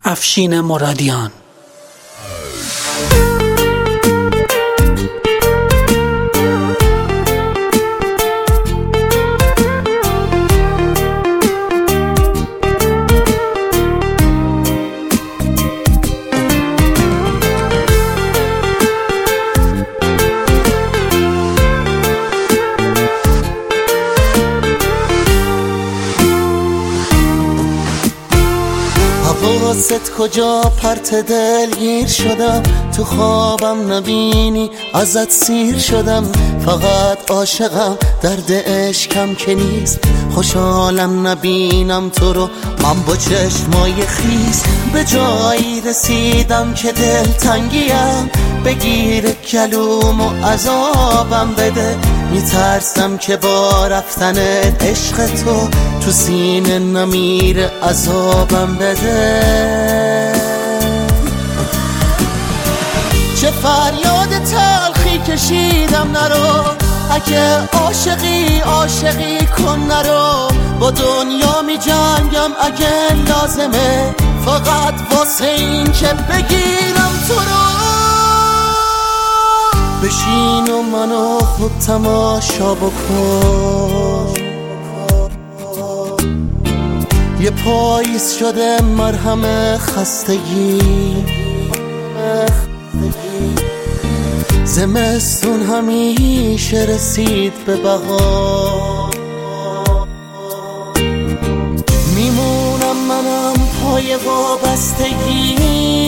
افشین مرادیان. حواست کجا پرت دلگیر شدم، تو خوابم نبینی ازت سیر شدم. فقط عاشقم درد عشقم که نیست، خوشحالم نبینم تو رو من با چشمای خیس. به جایی رسیدم که دل تنگیم، بگیر گلوم و عذابم بده. میترسم که با رفتن عشق تو سینه نمیره عذابم بده. چه فریاد تلخی کشیدم نرو، اگه عاشقی کن نرو. با دنیا می جنگم اگه لازمه، فقط واسه این که بگیرم تو رو. بشین و منو خوب تماشا بکن، یه پاییز شده مرهم خستگی. زمستون همیشه رسید به بهار، میمونم منم پای وابستگی.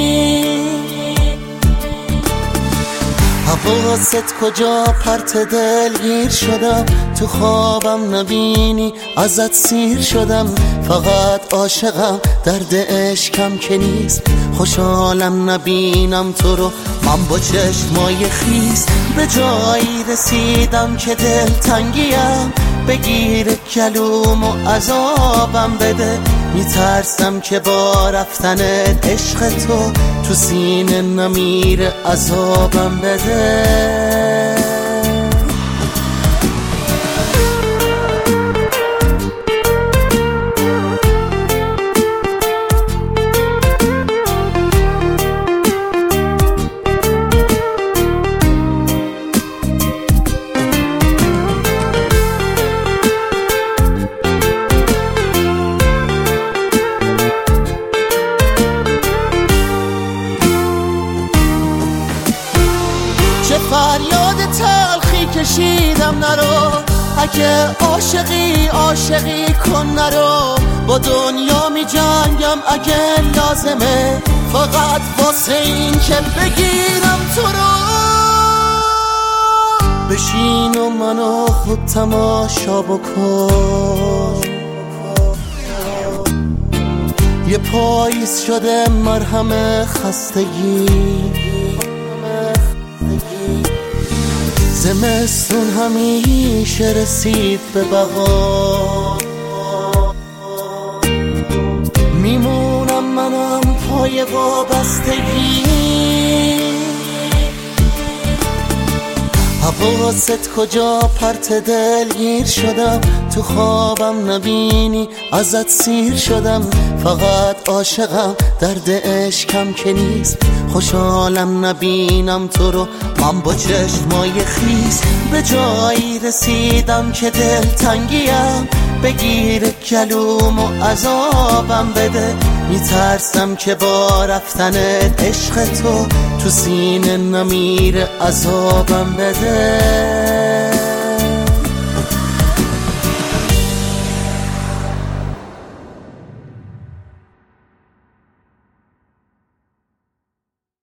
حواست کجا پرت دلگیر شدم، تو خوابم نبینی ازت سیر شدم. فقط عاشقم درد عشقم که نیست، خوشحالم نبینم تو رو من با چشمای خیس. به جایی رسیدم که دل تنگیم، بگیر گلوم و عذابم بده. میترسم که با رفتن عشق تو سینه نمیره عذابم بده. چه فریاد تلخی کشیدم نرو، اگه عاشقی کن نرو. با دنیا می جنگم اگه لازمه، فقط واسه این که بگیرم تو رو. بشین و منو خوب تماشا بکن، یه پاییز شده مرهم خستگی. زمستون همیشه رسید به بهار، میمونم منم پای وابستگی. حواست کجا پرت دلگیر شدم، تو خوابم نبینی ازت سیر شدم. فقط عاشقم درد عشقم که نیست، خوشحالم نبینم تو رو من با چشمای خیس. به جایی رسیدم که دل تنگیم، بگیر گلوم و عذابم بده. میترسم که با رفتن عشق تو سینه نمیره عذابم بده.